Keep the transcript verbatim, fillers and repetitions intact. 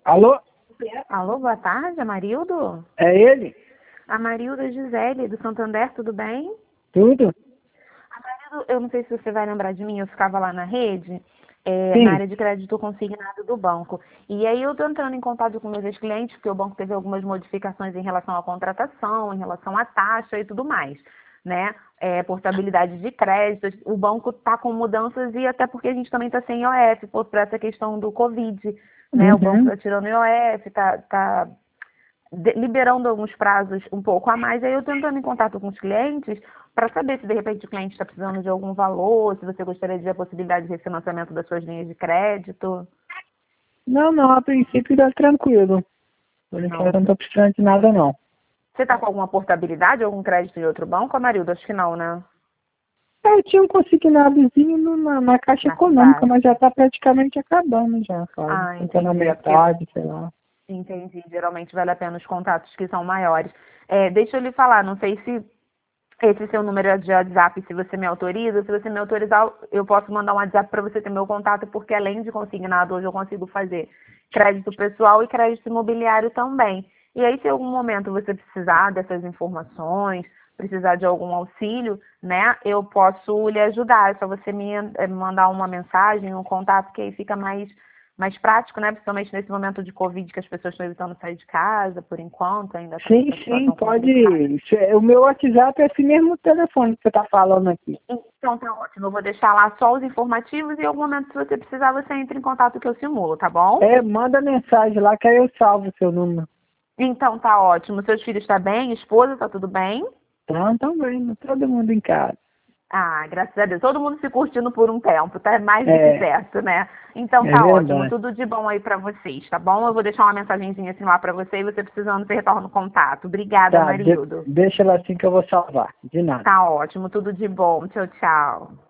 Alô? Alô, boa tarde, Amarildo? É ele? Amarildo Gisele, do Santander, tudo bem? Tudo? Amarildo, eu não sei se você vai lembrar de mim, eu ficava lá na rede, é, na Sim. área de crédito consignado do banco. E aí eu estou entrando em contato com meus ex-clientes, porque o banco teve algumas modificações em relação à contratação, em relação à taxa e tudo mais, né? É, portabilidade de créditos, o banco está com mudanças e até porque a gente também está sem I O F, por por essa questão do Covid, né? O banco Uhum. está tirando I O F, está tá de- liberando alguns prazos um pouco a mais. Aí eu tô entrando em contato com os clientes para saber se de repente o cliente está precisando de algum valor, se você gostaria de ver a possibilidade de refinanciamento das suas linhas de crédito. Não, não, a princípio tá tranquilo. Por enquanto eu Não. não tô precisando de nada, não. Você está com alguma portabilidade, algum crédito de outro banco, Amarildo? Acho que não, né? Eu tinha um consignadozinho no- na, na Caixa Na Econômica, cidade. mas já tá praticamente acabando já, quase. Ah, Tá na entendi. É porque metade, sei lá. entendi. Geralmente vale a pena os contatos que são maiores. É, deixa eu lhe falar, não sei se esse seu número é de WhatsApp, se você me autoriza. Se você me autorizar, eu posso mandar um WhatsApp para você ter meu contato, porque além de consignado, hoje eu consigo fazer crédito pessoal e crédito imobiliário também. E aí, se em algum momento você precisar dessas informações, precisar de algum auxílio, né, eu posso lhe ajudar. É só você me eh, mandar uma mensagem, um contato, que aí fica mais mais prático, né? Principalmente nesse momento de Covid, que as pessoas estão evitando sair de casa, por enquanto, ainda está Sim, essa sim, situação pode. complicada. O meu WhatsApp é esse mesmo telefone que você tá falando aqui. Então tá ótimo. Eu vou deixar lá só os informativos e em algum momento, se você precisar, você entra em contato que eu simulo, tá bom? É, manda mensagem lá que aí eu salvo o seu número. Então tá ótimo. Seus filhos estão bem? Esposa, tá tudo bem? Então, também, todo mundo em casa. Ah, graças a Deus. Todo mundo se curtindo por um tempo, tá mais do que É, certo, né? Então é tá ótimo. verdade. Tudo de bom aí pra vocês, tá bom? Eu vou deixar uma mensagenzinha assim lá pra você e você precisando, você retorna o contato. Obrigada, Tá, de- Marildo. deixa ela assim que eu vou salvar. De nada. Tá ótimo. Tudo de bom. Tchau, tchau.